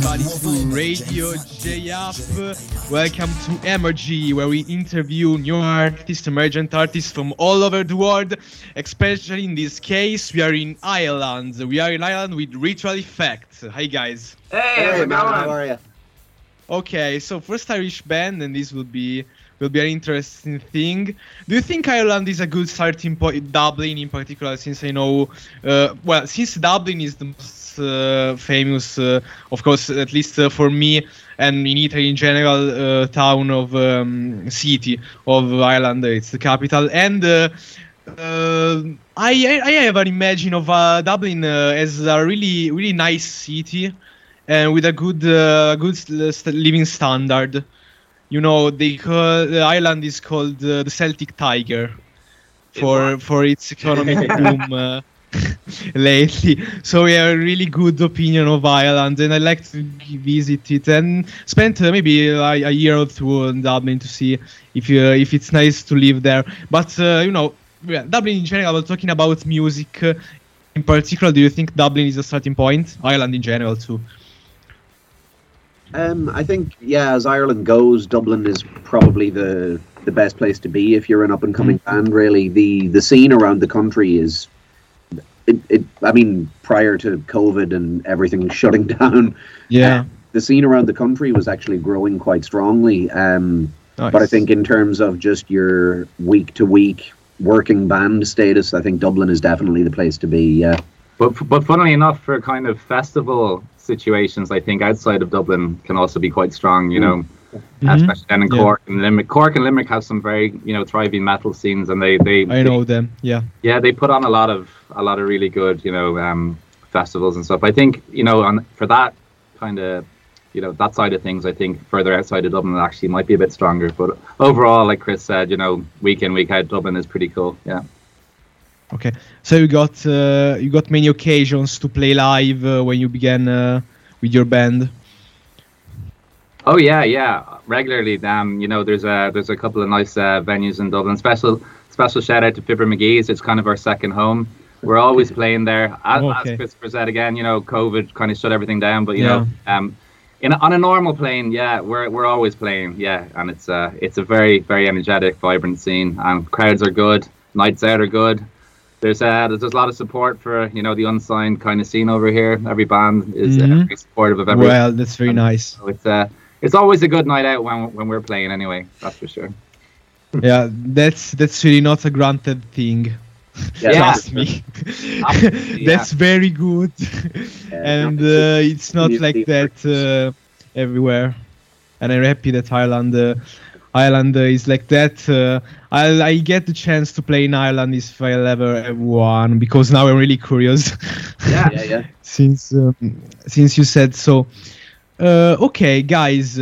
everybody to Radio J-Up. Welcome to Emergy, where we interview new artists, emergent artists from all over the world. Especially in this case, we are in Ireland. We are in Ireland with Ritual Effect. Hi guys. Hey man, how are you? Okay, so first Irish band, and this will be an interesting thing. Do you think Ireland is a good starting point? Dublin in particular, since I know, since Dublin is the most famous, of course, at least for me, and in Italy in general, town of city of Ireland. It's the capital, and I have an imagine of Dublin as a really nice city, and with a good living standard. You know, Ireland is called the Celtic Tiger for its economic boom lately. So we have a really good opinion of Ireland, and I like to visit it and spend maybe a year or two in Dublin to see if it's nice to live there. But Dublin in general. We're talking about music in particular. Do you think Dublin is a starting point? Ireland in general too. I think, as Ireland goes, Dublin is probably the best place to be if you're an up and coming band. Really, the scene around the country is, I mean, prior to COVID and everything shutting down, the scene around the country was actually growing quite strongly. Nice. But I think in terms of just your week to week working band status, I think Dublin is definitely the place to be. Yeah. But funnily enough, for kind of festival situations, I think outside of Dublin can also be quite strong, especially down in Cork and Limerick. Cork and Limerick have some very, thriving metal scenes, and they I know them. Yeah, they put on a lot of really good, festivals and stuff. I think, for that kind of, that side of things, I think further outside of Dublin actually might be a bit stronger. But overall, like Chris said, week in, week out, Dublin is pretty cool. Yeah. Okay, so you got many occasions to play live when you began with your band. Oh yeah, regularly. There's a couple of nice venues in Dublin. Special shout out to Fibber McGee's. It's kind of our second home. We're always playing there. As Christopher said again, COVID kind of shut everything down. But on a normal plane, we're always playing. And it's a very very energetic, vibrant scene, and crowds are good. Nights out are good. There's a lot of support for the unsigned kind of scene over here. Every band is very supportive of everyone. Well, that's very nice. So it's always a good night out when we're playing anyway. That's for sure. Yeah, that's really not a granted thing. Trust me. That's very good, and it's not like that everywhere. And I'm happy that Ireland is like that. I get the chance to play in Ireland if I'll ever have one, because now I'm really curious. Yeah. Since you said so. Okay, guys.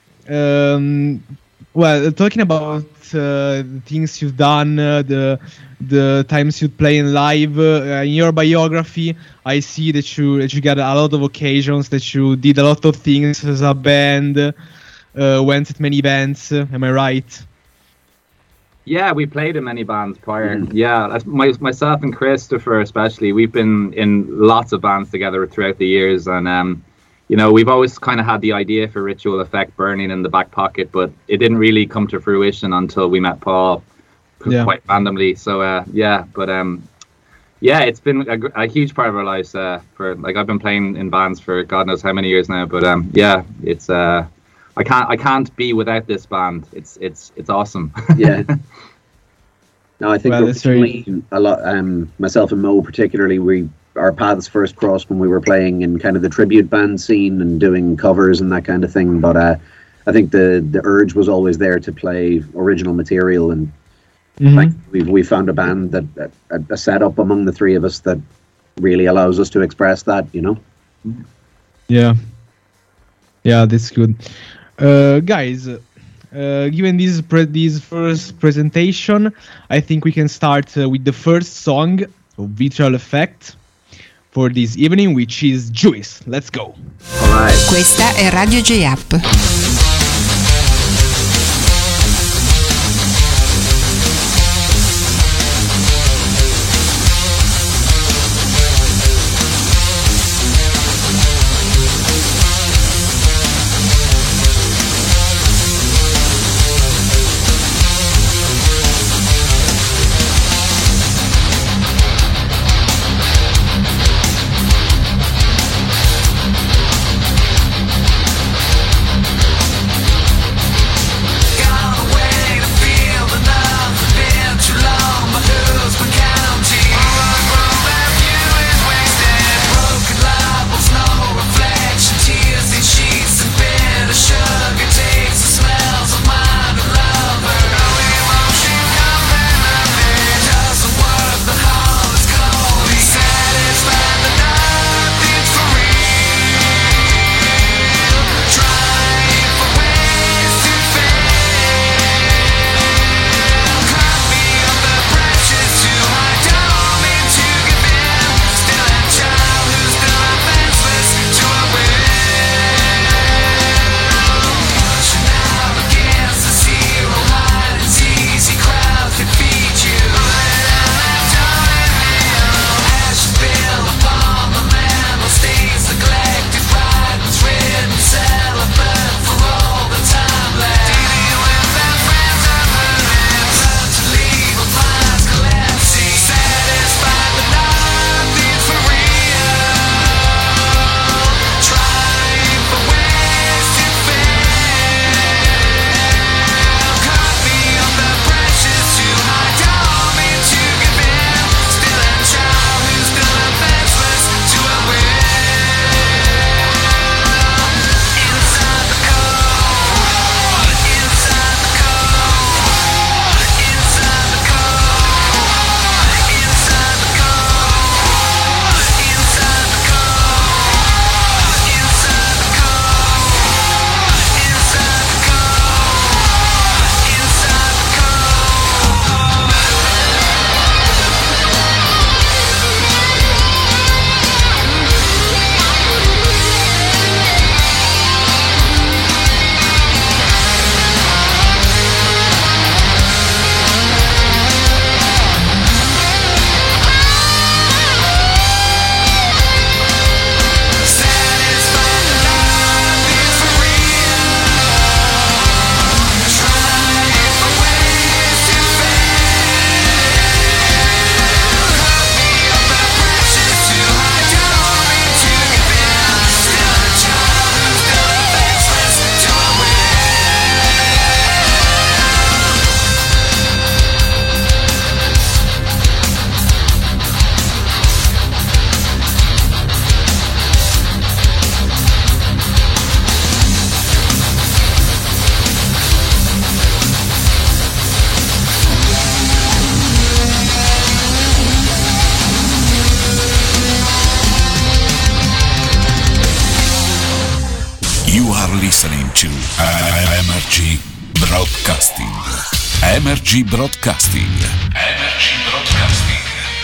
Talking about the things you've done, the times you play in live, in your biography, I see that you got a lot of occasions, that you did a lot of things as a band. Went at many events. Am I right? Yeah, we played in many bands prior. Yeah, myself and Christopher especially, we've been in lots of bands together throughout the years, and we've always kind of had the idea for Ritual Effect burning in the back pocket, but it didn't really come to fruition until we met Paul quite randomly. So it's been a huge part of our lives. I've been playing in bands for God knows how many years now, but it's I can't be without this band. It's awesome. Yeah. No, I think originally a lot. Myself and Mo particularly, our paths first crossed when we were playing in kind of the tribute band scene and doing covers and that kind of thing. But I think the urge was always there to play original material, and we found a band that a setup among the three of us that really allows us to express that. Yeah, that's good. Guys, given this first presentation, I think we can start with the first song of Visual Effect for this evening, which is Juice. Let's go. All right. Questa è Radio J-Up. listening to MRG Broadcasting. MRG Broadcasting. MRG Broadcasting.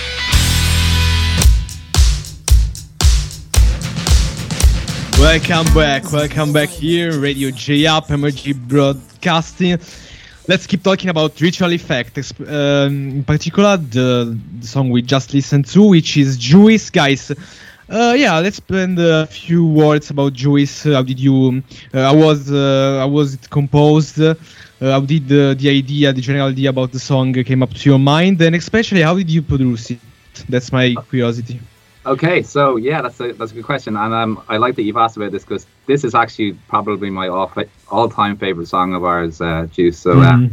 Welcome back here, Radio J-Up, MRG Broadcasting. Let's keep talking about Ritual Effect, in particular the song we just listened to, which is Juice, guys. Let's spend a few words about Juice. How did you? How was it composed? How did the general idea about the song came up to your mind, and especially how did you produce it? That's my curiosity. Okay, so yeah, that's a good question, and I like that you've asked about this because this is actually probably my all-time favorite song of ours, Juice. So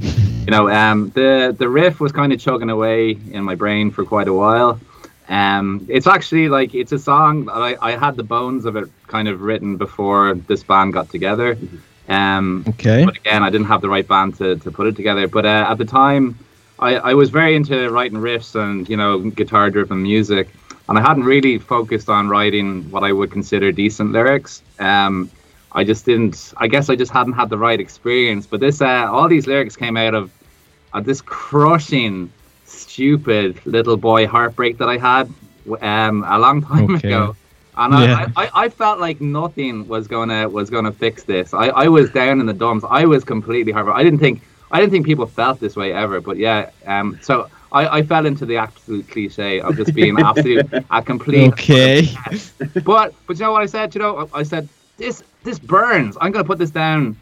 the riff was kind of chugging away in my brain for quite a while. It's actually it's a song that I had the bones of it kind of written before this band got together. Okay. But again, I didn't have the right band to put it together. But at the time, I was very into writing riffs and guitar-driven music. And I hadn't really focused on writing what I would consider decent lyrics. I just hadn't had the right experience. But this, all these lyrics came out of this crushing, stupid little boy heartbreak that I had a long time ago. And I felt like nothing was gonna fix this. I was down in the dumps. I was completely heartbroken. I didn't think people felt this way ever. But so. I fell into the absolute cliche of just being a complete. Okay. But you know what I said? I said this burns. I'm gonna put this down.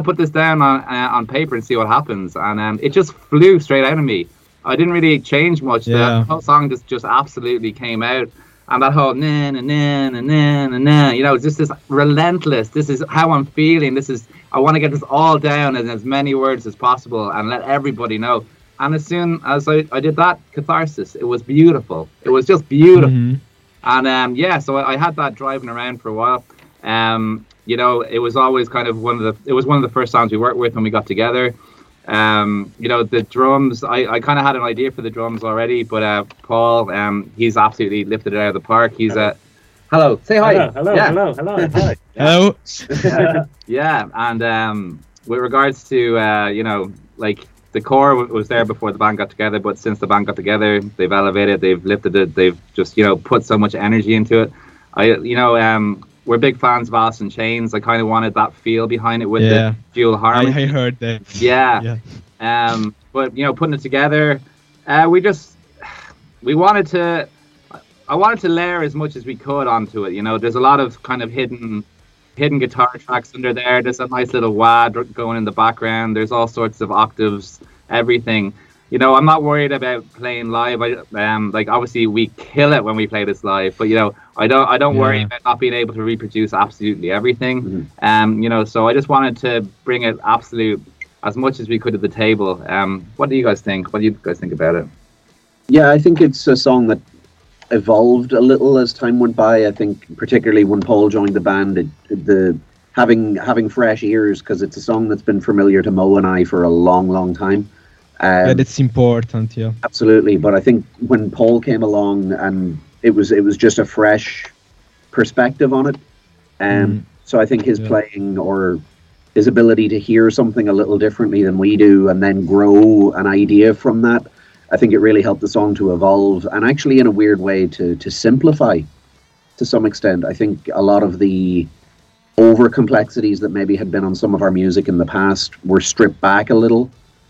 On paper and see what happens. And it just flew straight out of me. I didn't really change much. Yeah. The whole song just absolutely came out. And that whole na na na na na na, just this relentless. This is how I'm feeling. I want to get this all down in as many words as possible and let everybody know. And as soon as I did that, catharsis, it was beautiful. It was just beautiful. Mm-hmm. And so I had that driving around for a while. It was always kind of one of the first songs we worked with when we got together. The drums, I kind of had an idea for the drums already, but Paul, he's absolutely lifted it out of the park. He's hello, say hi. Hello. Hi. Hello. Yeah, and with regards to the core was there before the band got together, but since the band got together, they've elevated, they've lifted it, they've just put so much energy into it. We're big fans of Alice in Chains. I kind of wanted that feel behind it with the dual harmony. I heard that. Yeah. But putting it together, I wanted to layer as much as we could onto it. There's a lot of kind of hidden guitar tracks under there. There's a nice little wah going in the background. There's all sorts of octaves, everything. I'm not worried about playing live. Obviously we kill it when we play this live, but I don't worry about not being able to reproduce absolutely everything. Mm-hmm. So I just wanted to bring it absolute as much as we could to the table. What do you guys think? What do you guys think about it? Yeah, I think it's a song that evolved a little as time went by. I think particularly when Paul joined the band, having fresh ears, because it's a song that's been familiar to Mo and I for a long time. That's important. Yeah, absolutely. But I think when Paul came along, and it was just a fresh perspective on it. So I think his playing, or his ability to hear something a little differently than we do and then grow an idea from that, I think it really helped the song to evolve, and actually in a weird way to simplify to some extent. I think a lot of the over complexities that maybe had been on some of our music in the past were stripped back a little,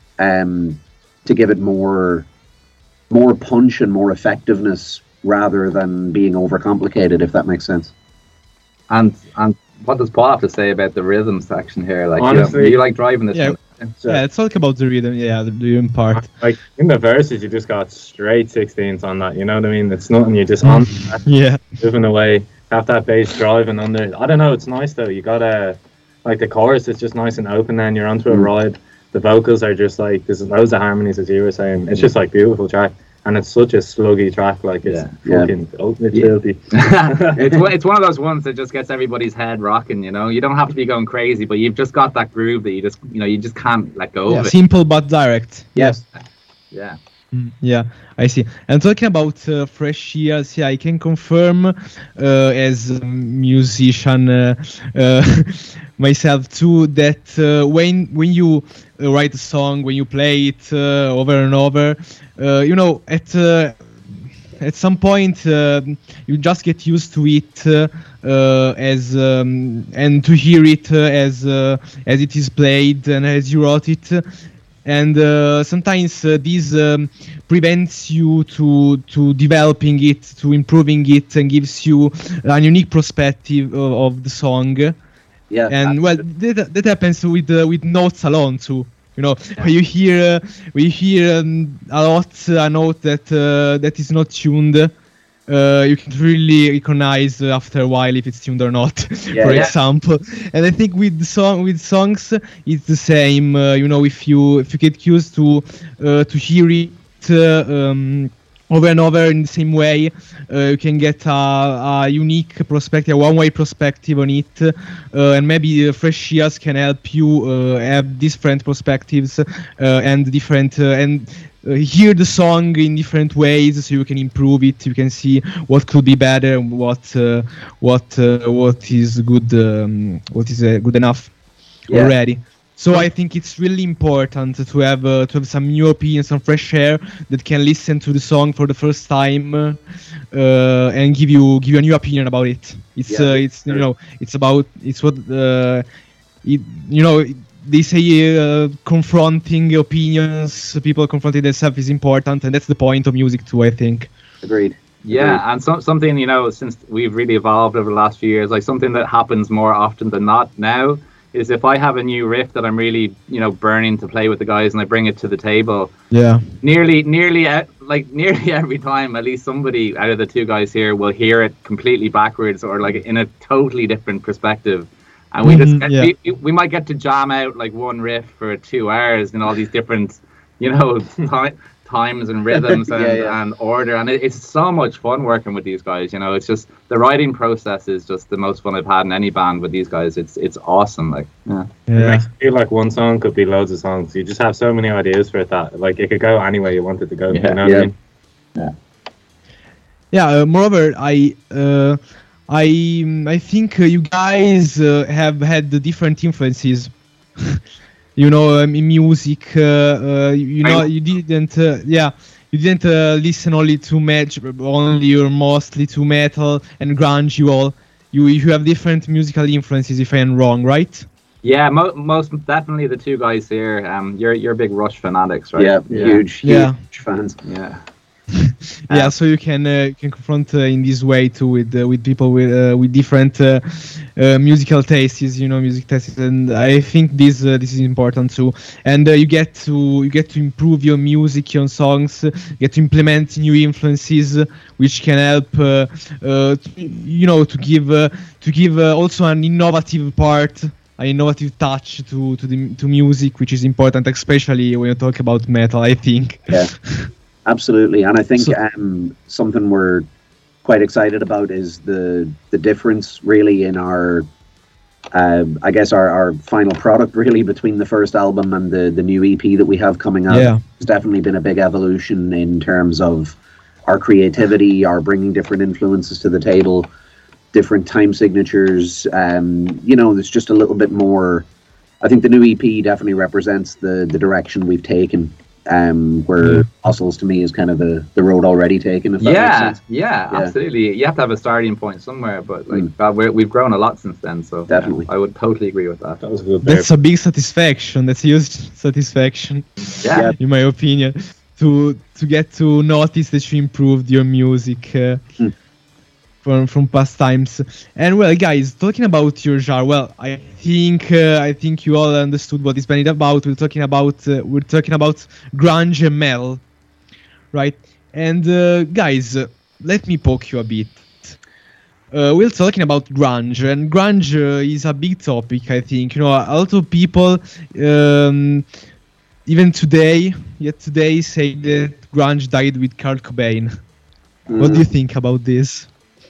to give it more punch and more effectiveness rather than being overcomplicated, if that makes sense. And what does Paul have to say about the rhythm section here? Honestly, you like driving this one? Let's talk about the rhythm. Yeah, the rhythm part. Like in the verses, you just got straight 16s on that. You know what I mean? It's nothing. You just on moving away. Have that bass driving under. I don't know. It's nice though. You got the chorus is just nice and open. Then you're onto a ride. The vocals are just there's loads of harmonies, as you were saying. It's just beautiful track. And it's such a sluggy track, it's fucking ultimate filthy. It's one of those ones that just gets everybody's head rocking, You don't have to be going crazy, but you've just got that groove that you just can't let go of it. Simple but direct. Yes. Yeah. Yeah, I see. And talking about fresh ears, yeah, I can confirm as a musician myself too that when you write a song, when you play it over and over, at some point you just get used to it as and to hear it as it is played and as you wrote it. And sometimes this prevents you to developing it, to improving it, and gives you a unique perspective of the song. Yeah, And well, that happens with notes alone too. When you hear a lot a note that is not tuned, you can really recognize after a while if it's tuned or not. For example, and I think with songs it's the same. If you get used to hear it over and over in the same way, you can get a unique perspective, a one-way perspective on it, and maybe fresh ears can help you have different perspectives and different and hear the song in different ways, so you can improve it. You can see what could be better, what is good, what is good enough already. So I think it's really important to have some new opinions, some fresh air that can listen to the song for the first time and give you a new opinion about it. They say confronting opinions, people confronting themselves is important, and that's the point of music too, I think. Agreed. Yeah, and something, since we've really evolved over the last few years, like something that happens more often than not now is if I have a new riff that I'm really, burning to play with the guys and I bring it to the table. Yeah. Nearly every time, at least somebody out of the two guys here will hear it completely backwards or like in a totally different perspective. And we might get to jam out like one riff for 2 hours in all these different, times and rhythms and order. And it's so much fun working with these guys. It's just the writing process is just the most fun I've had in any band with these guys. It's awesome. Like, It makes me feel like one song could be loads of songs. You just have so many ideas for it that like it could go any way you want it to go. Yeah. You know what I mean? Yeah. Moreover, I think you guys have had different influences. In music, you didn't listen only or mostly to metal and grunge. You have different musical influences, if I'm wrong, right? Yeah, most definitely the two guys here. You're big Rush fanatics, right? Yeah, huge fans. Yeah. So you can confront in this way too with people with different musical tastes, music tastes, and I think this is important too. And you get to improve your music, your songs, get to implement new influences, which can help to give also an innovative part. An innovative touch to music, which is important, especially when you talk about metal, I think. Yeah. Absolutely, and I think something we're quite excited about is the difference really in our our final product really between the first album and the new EP that we have coming out. Yeah. There's definitely been a big evolution in terms of our creativity, our bringing different influences to the table, different time signatures. There's just a little bit more. I think the new EP definitely represents the direction we've taken. Where Fossils to me is kind of the road already taken. If that makes sense. Yeah, absolutely. You have to have a starting point somewhere, but we've grown a lot since then. So definitely, I would totally agree with that. That was a good. That's a big satisfaction. That's a huge satisfaction. Yeah, in my opinion, to get to notice that you improved your music. From past times. And well, guys, talking about your genre, I think you all understood what this band is about. We're talking about grunge and metal, right? And guys, let me poke you a bit. We're talking about grunge, and grunge is a big topic. I think a lot of people, even today say that grunge died with Kurt Cobain. What do you think about this?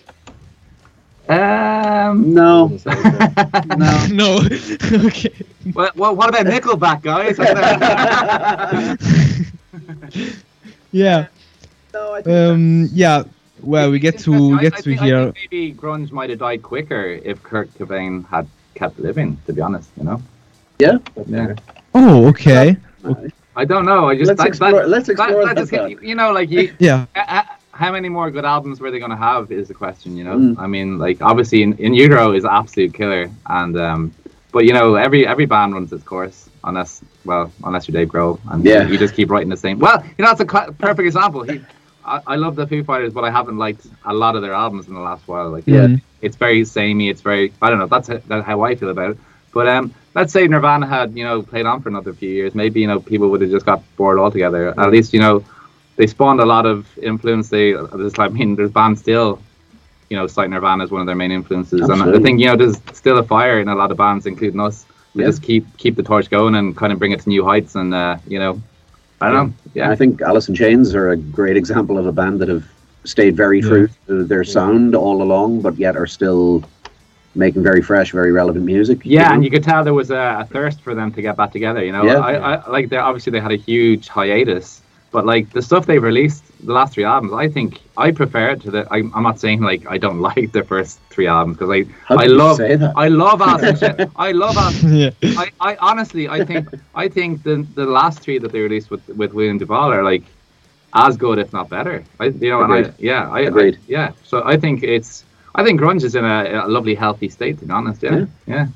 No. No. No. Okay. Well, what about Nickelback, guys? Yeah. No, I think Yeah. Well, we get to I think hear. maybe grunge might have died quicker if Kurt Cobain had kept living. To be honest, yeah. Yeah. Oh, okay. I don't know. I just Let's explore that just, thought. like you. Yeah. How many more good albums were they going to have is the question, Mm. I mean, like, obviously in Utero is an absolute killer, and but every band runs its course unless you're Dave Grohl and you just keep writing the same. Well, that's a perfect example. I love the Foo Fighters, but I haven't liked a lot of their albums in the last while. Like, it's very samey. It's very, I don't know. That's how I feel about it. But let's say Nirvana had played on for another few years. Maybe people would have just got bored altogether. At least they spawned a lot of influence. There's bands still cite Nirvana as one of their main influences. Absolutely. And I think there's still a fire in a lot of bands, including us. We just keep the torch going and kind of bring it to new heights. And I don't know. Yeah, I think Alice in Chains are a great example of a band that have stayed very true to their sound all along, but yet are still making very fresh, very relevant music. Yeah, and you could tell there was a thirst for them to get back together. I like obviously they had a huge hiatus, but like the stuff they've released, the last 3 albums, I prefer it to the. I'm not saying like I don't like the first 3 albums because I love Alice in Chains. I love Alice. Yeah. I honestly I think the last 3 that they released with William Duvall are like as good if not better. Agreed. So I think grunge is in a lovely healthy state, to be honest. Yeah.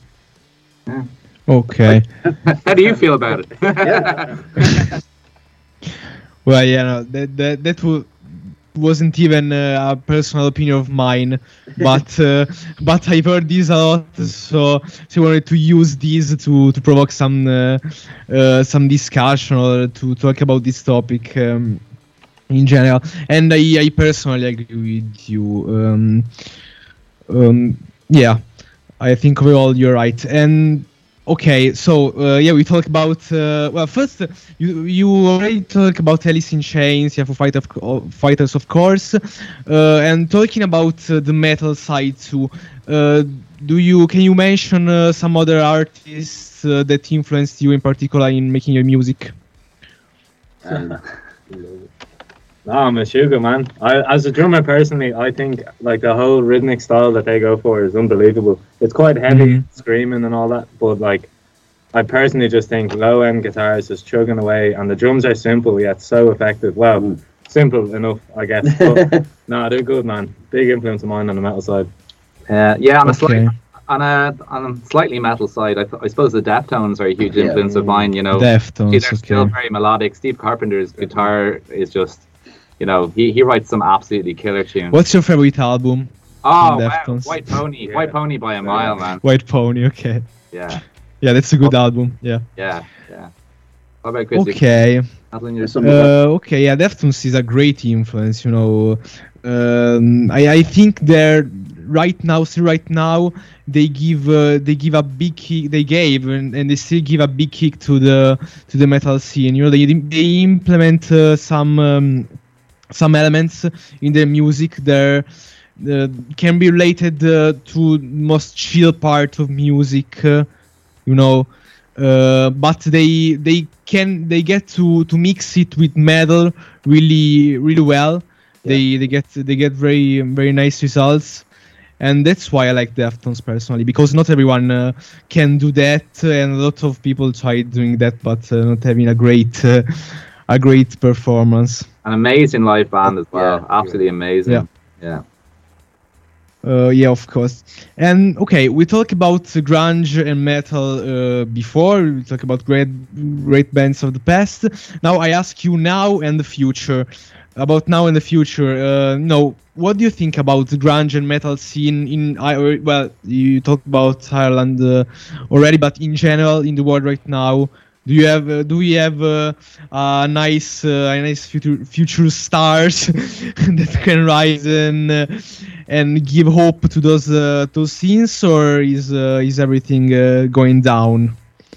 Okay. How do you feel about it? Well, that wasn't even a personal opinion of mine, but I've heard this a lot, so I wanted to use this to provoke some discussion or to talk about this topic in general. And I personally agree with you. Yeah, I think overall you're right. And okay, so we talk about first you already talk about Alice in Chains, Foo Fighters, of course, and talking about the metal side too. Can you mention some other artists that influenced you in particular in making your music? No, Meshuggah, man. As a drummer personally, I think like the whole rhythmic style that they go for is unbelievable. It's quite heavy, screaming and all that, but like I personally just think low-end guitars just chugging away, and the drums are simple yet so effective. Well, simple enough, I guess. But no, they're good, man. Big influence of mine on the metal side. On a slightly metal side, I suppose the Deftones are a huge influence of mine. Deftones, they're still very melodic. Steve Carpenter's guitar is just, he writes some absolutely killer tunes. What's your favorite album? Oh, wow. White Pony. White Pony by a mile, man. White Pony, okay. Yeah. Yeah, that's a good album. Yeah. Yeah. How about Chris? Okay. Okay, yeah, Deftones is a great influence. I think they're right now, they give a big kick. They gave and they still give a big kick to the metal scene. They implement some elements in their music there can be related to most chill part of music. But they get to mix it with metal really well. They get very very nice results, and that's why I like Deftones personally, because not everyone can do that, and a lot of people try doing that, but not having a great performance. An amazing live band as well, absolutely amazing. Yeah. Yeah, of course. And okay, we talked about grunge and metal before. We talked about great bands of the past. Now I ask you now and the future. About now and the future. What do you think about the grunge and metal scene well, you talked about Ireland already, but in general in the world right now, do we have a nice future stars that can rise and give hope to those scenes, or is everything going down?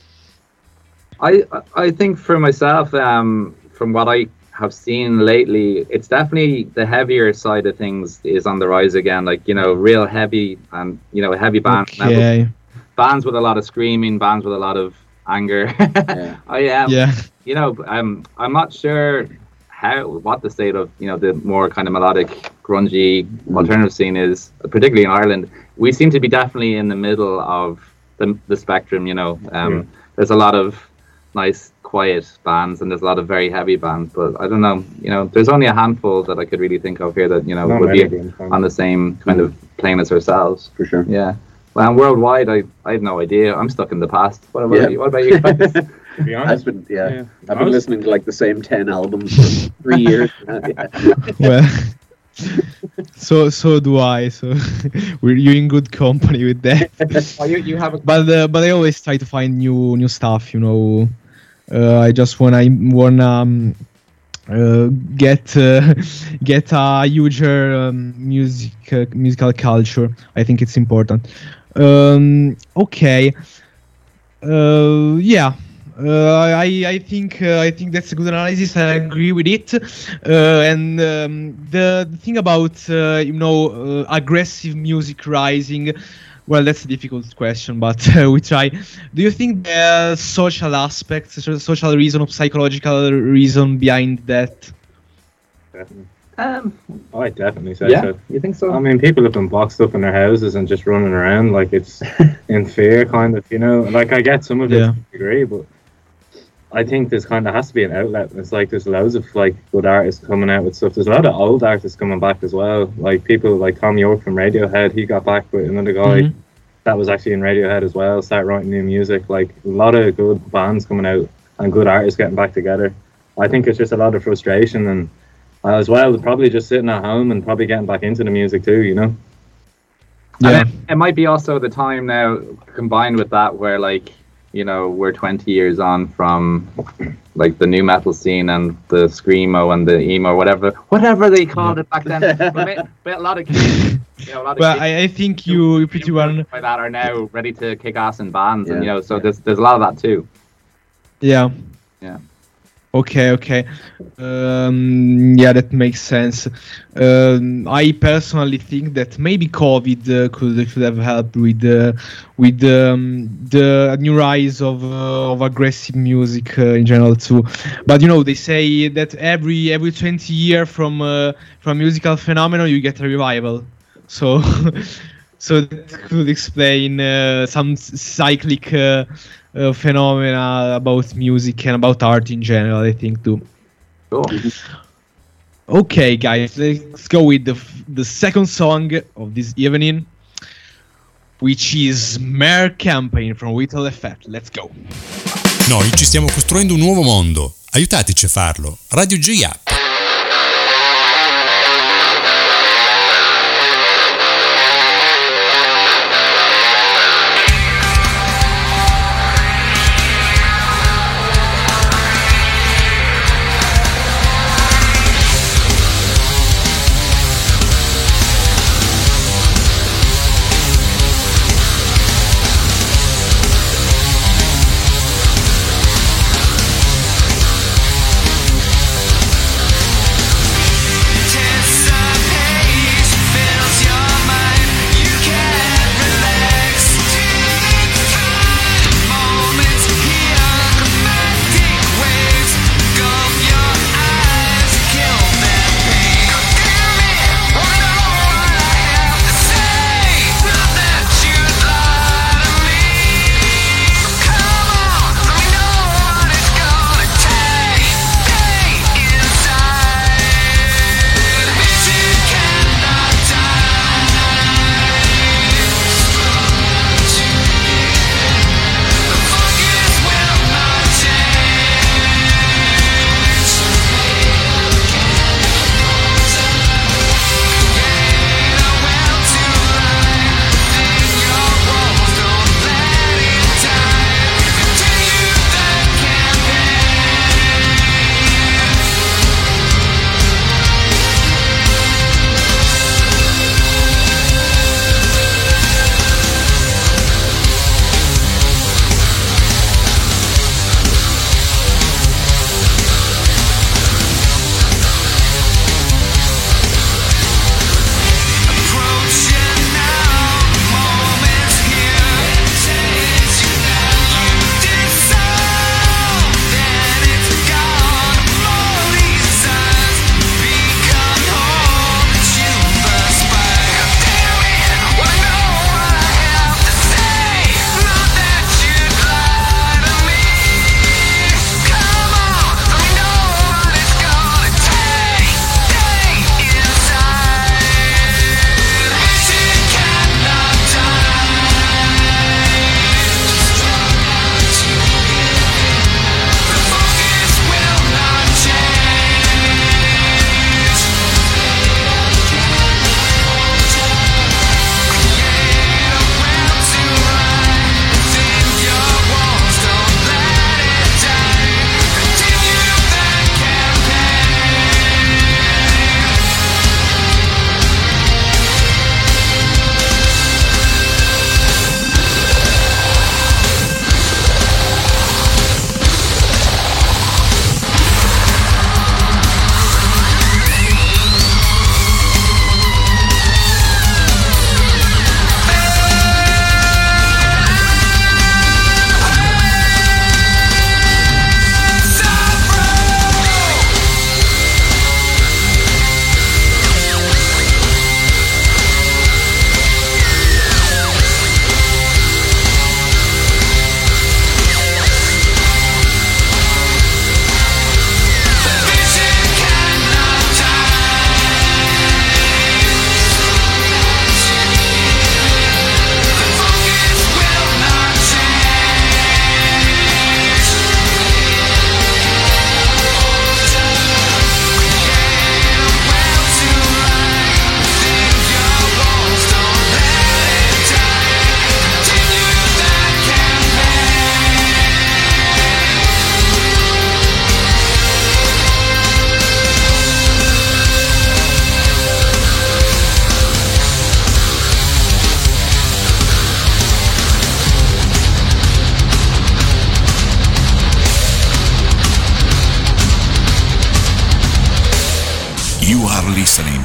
I think for myself, from what I have seen lately, it's definitely the heavier side of things is on the rise again. Like real heavy and a heavy band, bands with a lot of screaming, bands with a lot of anger. I'm not sure what the state of the more kind of melodic, grungy alternative scene is, particularly in Ireland. We seem to be definitely in the middle of the spectrum. There's a lot of nice, quiet bands, and there's a lot of very heavy bands. But I don't know. There's only a handful that I could really think of here that would be on the same kind of plane as ourselves. For sure. Yeah. Well, and worldwide, I have no idea. I'm stuck in the past. What about you? What about you guys? To be honest, I've been listening to like the same 10 albums for 3 years. Well, so do I. So you're in good company with that. You have a... But I always try to find new stuff. I just wanna get a huger musical culture. I think it's important. Okay. Yeah. I think that's a good analysis. I agree with it. And the thing about aggressive music rising. Well, that's a difficult question, but we try. Do you think there are social aspects, social reason, or psychological reason behind that? Definitely. I definitely say Yeah, so. you think so? I mean, people have been boxed up in their houses and just running around like it's in fear, kind of. Like I get some of it to a degree, but I think there's kind of has to be an outlet. It's like there's loads of like good artists coming out with stuff. There's a lot of old artists coming back as well. Like people like Tom York from Radiohead, he got back with another guy that was actually in Radiohead as well, started writing new music. Like a lot of good bands coming out and good artists getting back together. I think it's just a lot of frustration and as well probably just sitting at home and probably getting back into the music too, Yeah. And it might be also the time now combined with that where like we're 20 years on from like the new metal scene and the screamo and the emo, whatever they called it back then. But a lot of kids, I think you pretty well like that are now ready to kick ass in bands, and so there's a lot of that too. Yeah. Okay. Yeah, that makes sense. I personally think that maybe COVID could have helped with the new rise of aggressive music in general too. But they say that every 20 years from musical phenomenon you get a revival. So so that could explain some cyclic phenomena about music and about art in general, I think too. Cool. Okay, guys, let's go with the second song of this evening, which is Mare Campaign from Whittle Effect. Let's go. Noi ci stiamo costruendo un nuovo mondo. Aiutateci a farlo. Radio J-App.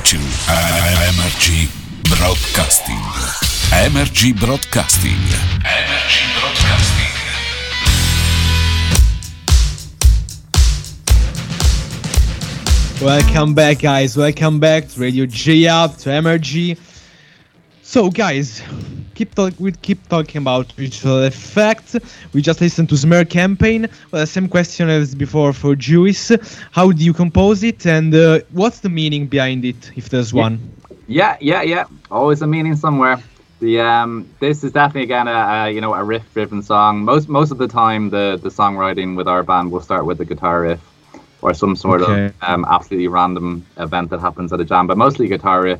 to MRG Broadcasting. MRG Broadcasting. MRG Broadcasting. Welcome back, guys. Welcome back to Radio J-Up, to MRG. So, guys, we keep talking about Ritual Effect. We just listened to Smear Campaign. Well, the same question as before for Juice. How do you compose it, and what's the meaning behind it, if there's one? Yeah. Always a meaning somewhere. This is definitely again a riff-driven song. Most of the time, the songwriting with our band will start with the guitar riff, or some sort of absolutely random event that happens at a jam, but mostly guitar riff.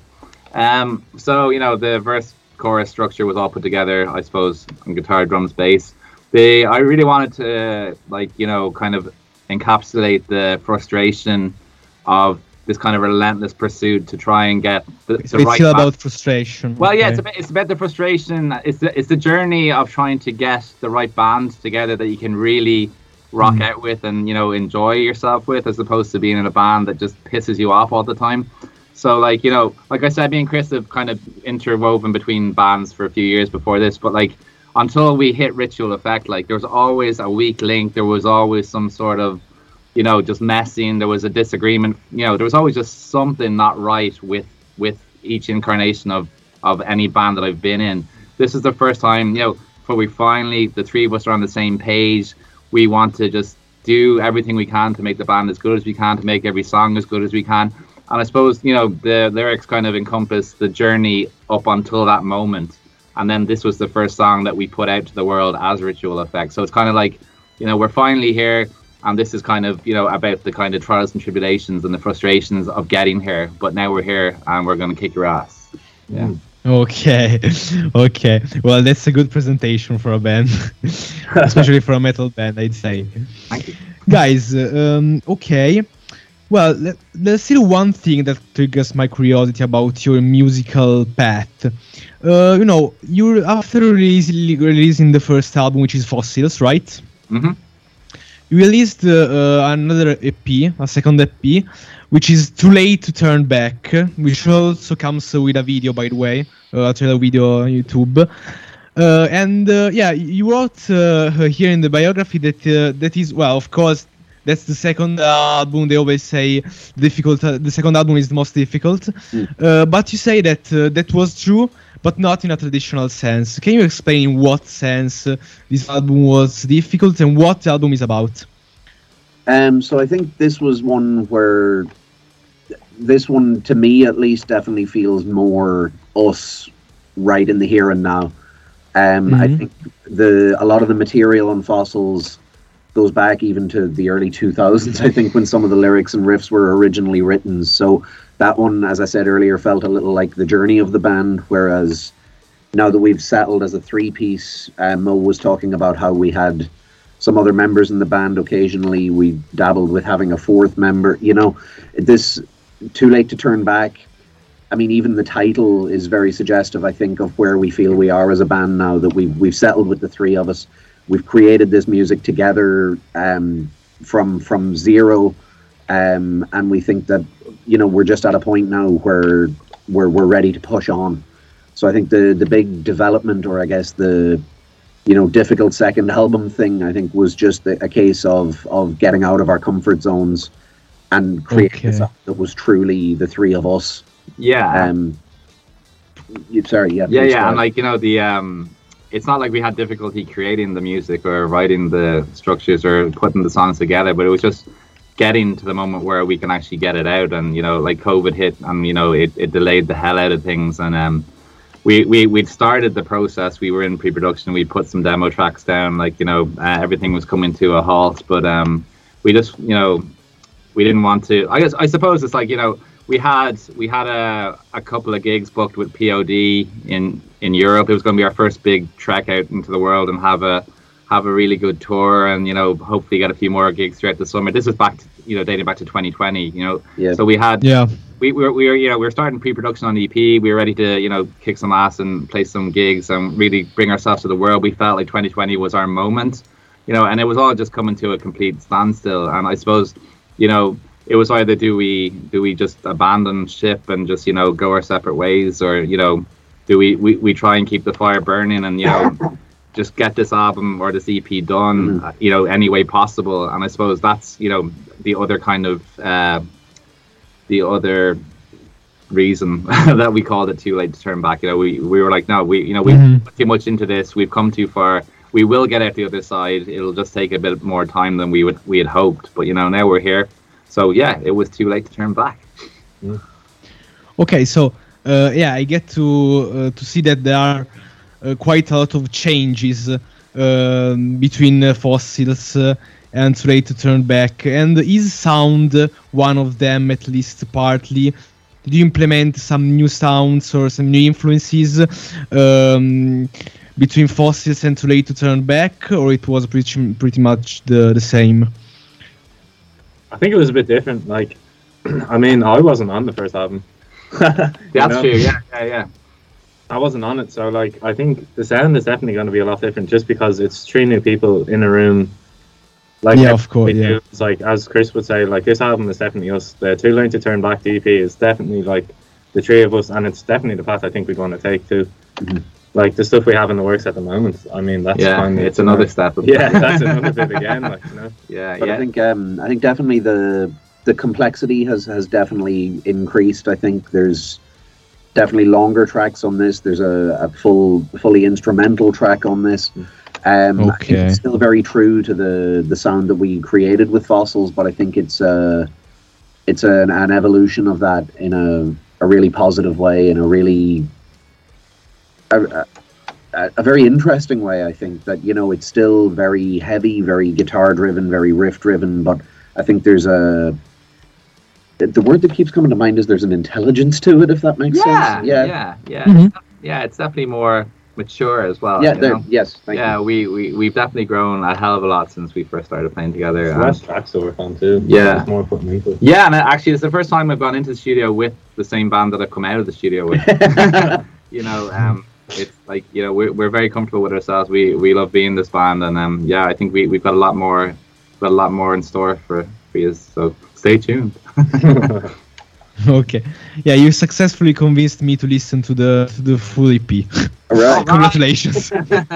So the verse chorus structure was all put together, I suppose, on guitar, drums, bass. I really wanted to kind of encapsulate the frustration of this kind of relentless pursuit to try and get the right. It's about frustration. Well, yeah, it's about the frustration. It's the journey of trying to get the right band together that you can really rock out with and enjoy yourself with, as opposed to being in a band that just pisses you off all the time. So like I said, me and Chris have kind of interwoven between bands for a few years before this, but until we hit Ritual Effect, there was always a weak link. There was always some sort of just messing. There was a disagreement. There was always just something not right with each incarnation of any band that I've been in. This is the first time before we finally, the three of us are on the same page. We want to just do everything we can to make the band as good as we can, to make every song as good as we can. And I suppose, the lyrics kind of encompass the journey up until that moment. And then this was the first song that we put out to the world as Ritual Effect. So it's kind of we're finally here. And this is kind of, about the kind of trials and tribulations and the frustrations of getting here. But now we're here and we're going to kick your ass. Yeah. Okay. Well, that's a good presentation for a band, especially for a metal band, I'd say. Thank you. Guys, okay. Well, there's still one thing that triggers my curiosity about your musical path. You're after releasing the first album, which is Fossils, right? Mm-hmm. You released another EP, a second EP, which is Too Late to Turn Back, which also comes with a video, by the way, a trailer video on YouTube. You wrote here in the biography that is, well, of course, that's the second album. They always say the second album is the most difficult. But you say that that was true, but not in a traditional sense. Can you explain in what sense this album was difficult and what the album is about? So I think this was one where, this one, to me at least, definitely feels more us right in the here and now. I think a lot of the material on Fossils goes back even to the early 2000s, I think, when some of the lyrics and riffs were originally written. So that one, as I said earlier, felt a little like the journey of the band, whereas now that we've settled as a three-piece, Mo was talking about how we had some other members in the band. Occasionally we dabbled with having a fourth member. This Too Late to Turn Back, I mean, even the title is very suggestive, I think, of where we feel we are as a band now, that we've settled with the three of us. We've created this music together from zero, and we think that we're just at a point now where we're ready to push on. So I think the big development, or I guess the difficult second album thing, I think, was just a case of getting out of our comfort zones and creating something that was truly the three of us. Yeah. Sorry. Yeah. And it's not like we had difficulty creating the music or writing the structures or putting the songs together, but it was just getting to the moment where we can actually get it out. And COVID hit, and it delayed the hell out of things. And we'd started the process. We were in pre-production. We put some demo tracks down. Everything was coming to a halt. But we just we didn't want to. I suppose it's we had a couple of gigs booked with POD in Europe. It was going to be our first big trek out into the world and have a really good tour, and hopefully get a few more gigs throughout the summer. This was back to, dating back to 2020. So we had we were starting pre-production on the EP. We were ready to kick some ass and play some gigs and really bring ourselves to the world. We felt like 2020 was our moment, and it was all just coming to a complete standstill. And I suppose it was either do we just abandon ship and just, you know, go our separate ways, or, you know, do we try and keep the fire burning and, you know, just get this album or this EP done, you know, any way possible. And I suppose that's, you know, the other kind of the other reason that we called it Too Late to Turn Back. You know, we were like, no, we put too much into this, we've come too far, we will get out the other side, it'll just take a bit more time than we had hoped, but, you know, now we're here. So yeah, it was too late to turn back. Okay, so I get to see that there are quite a lot of changes between Fossils and Too Late to Turn Back, and is sound one of them, at least partly? Did you implement some new sounds or some new influences between Fossils and Too Late to Turn Back, or it was pretty much the same? I think it was a bit different. Like, I mean, I wasn't on the first album. That's true. Yeah. I wasn't on it, so like, I think the sound is definitely going to be a lot different, just because it's 3 new people in a room. Like, yeah, of course. Yeah. It's like, as Chris would say, like, this album is definitely us. The Too Late to Turn Back EP is definitely like the 3 of us, and it's definitely the path I think we're going to take too. Like, the stuff we have in the works at the moment, I mean, that's it's another step. Yeah, that's another bit again, like, you know. But I think definitely the complexity has definitely increased. I think there's definitely longer tracks on this. There's a fully instrumental track on this. I think it's still very true to the sound that we created with Fossils, but I think it's an evolution of that in a really positive way, in a really a very interesting way. I think that, you know, it's still very heavy, very guitar driven, very riff driven, but I think there's the word that keeps coming to mind is there's an intelligence to it, if that makes sense. Yeah. It's definitely more mature as well. Yes. Thank you. We've definitely grown a hell of a lot since we first started playing together. The last tracks that were fun too. Yeah. More putting into it. Yeah, and actually it's the first time I've gone into the studio with the same band that I've come out of the studio with. You know, it's like, you know, we're very comfortable with ourselves. We love being this band, and I think we've got a lot more in store for you. So stay tuned. Okay. Yeah, you successfully convinced me to listen to the full EP. All right. Congratulations.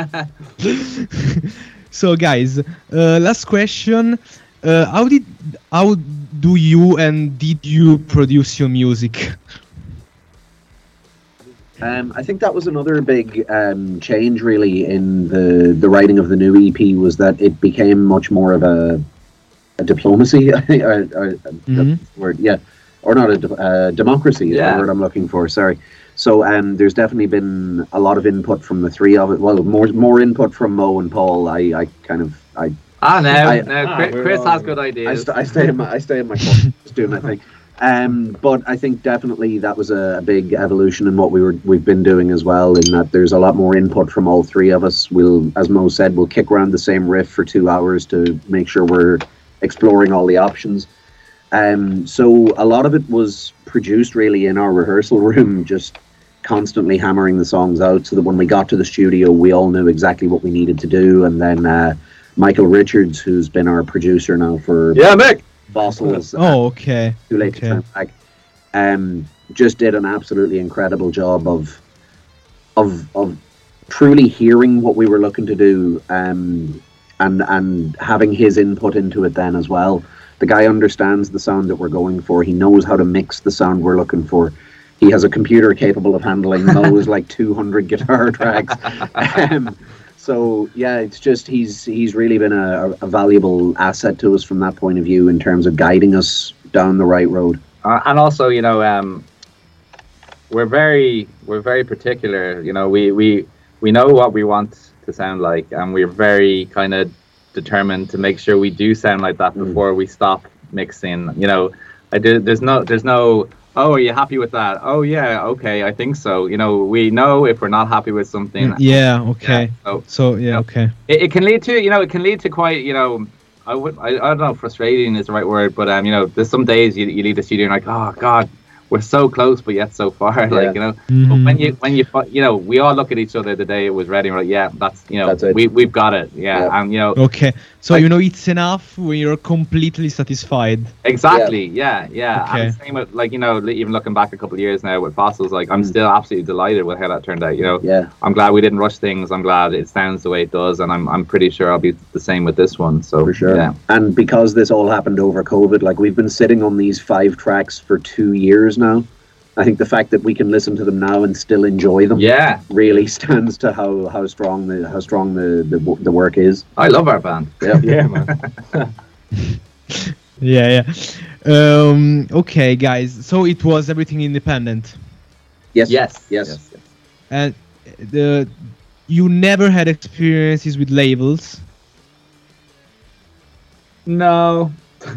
So guys, last question. How do you and did you produce your music? I think that was another big change, really, in the writing of the new EP, was that it became much more of a diplomacy. Word, yeah, or not a democracy is the word I'm looking for. Sorry. So there's definitely been a lot of input from the 3 of it. Well, more input from Mo and Paul. Chris has good ideas. I stay in my corner, just doing my thing. But I think definitely that was a big evolution in what we've been doing as well, in that there's a lot more input from all 3 of us. We'll, as Mo said, we'll kick around the same riff for 2 hours to make sure we're exploring all the options. So a lot of it was produced really in our rehearsal room, just constantly hammering the songs out, so that when we got to the studio, we all knew exactly what we needed to do. And then Michael Richards, who's been our producer now for Mick Fossils. Too Late to Turn Back. Just did an absolutely incredible job of truly hearing what we were looking to do, and having his input into it then as well. The guy understands the sound that we're going for. He knows how to mix the sound we're looking for. He has a computer capable of handling those like 200 guitar tracks. So yeah, it's just he's really been a valuable asset to us from that point of view, in terms of guiding us down the right road. And also, you know, we're very particular. You know, we know what we want to sound like, and we're very kind of determined to make sure we do sound like that before we stop mixing. You know, there's no oh, are you happy with that? Oh yeah, okay, I think so. You know, we know if we're not happy with something. Okay. Okay. It can lead to quite, you know, I don't know, frustrating is the right word, but you know, there's some days you leave the studio and like, oh God, we're so close, but yet so far. Like, you know, but when you we all look at each other the day it was ready. And we're like, yeah, that's it. We've got it. Yeah. And Okay. So like, it's enough when you're completely satisfied. Exactly. Yeah. Okay. And same with like even looking back a couple of years now with Fossils, like I'm still absolutely delighted with how that turned out. I'm glad we didn't rush things. I'm glad it sounds the way it does, and I'm pretty sure I'll be the same with this one. So for sure. Yeah. And because this all happened over COVID, like we've been sitting on these 5 tracks for 2 years now. I think the fact that we can listen to them now and still enjoy them, really stands to how strong the work is. I love our band. Yeah, man. Yeah. Okay, guys. So it was everything independent. Yes. And you never had experiences with labels. No.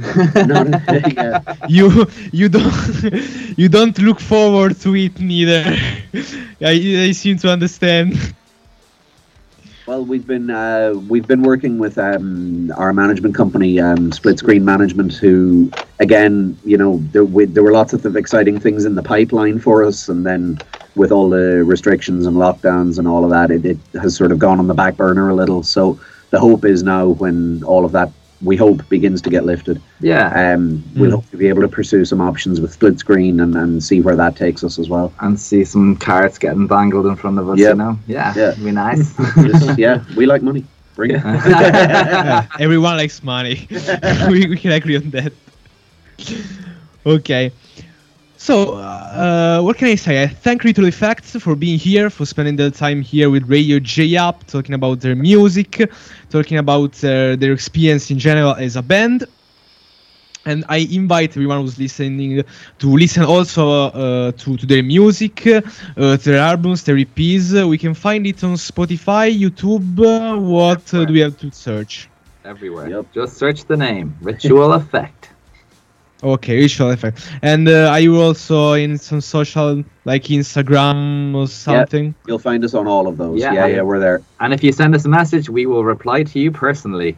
You don't look forward to it neither. I seem to understand. Well, we've been working with our management company, Split Screen Management, who again, there were lots of exciting things in the pipeline for us, and then with all the restrictions and lockdowns and all of that, it has sort of gone on the back burner a little. So the hope is now, when all of that, we hope, begins to get lifted, we'll hope to be able to pursue some options with Split Screen and see where that takes us as well. And see some carrots getting dangled in front of us, it'd be nice. We like money. Bring it. Everyone likes money. we can agree on that. Okay. So, what can I say? I thank Ritual Effects for being here, for spending their time here with Radio J-Up, talking about their music, talking about their experience in general as a band. And I invite everyone who's listening to listen also to their music, to their albums, their EPs. We can find it on Spotify, YouTube. What do we have to search? Everywhere. Yep. Just search the name, Ritual Effect. Okay, Ritual Effect. And are you also in some social, like Instagram or something? Yeah, you'll find us on all of those. Yeah, we're there. And if you send us a message, we will reply to you personally.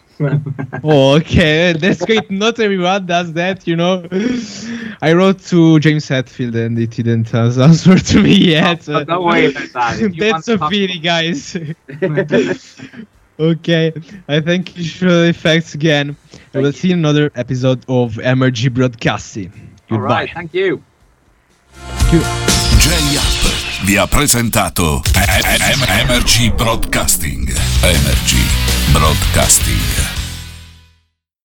Okay, that's great. Not everyone does that, I wrote to James Hetfield and it didn't answer to me yet. Don't worry about that. That's a pity, guys. Okay, I thank you for the effects again. I will see you in another episode of MRG Broadcasting. Goodbye. All right, thank you. J-Up vi ha presentato MRG Broadcasting. MRG Broadcasting.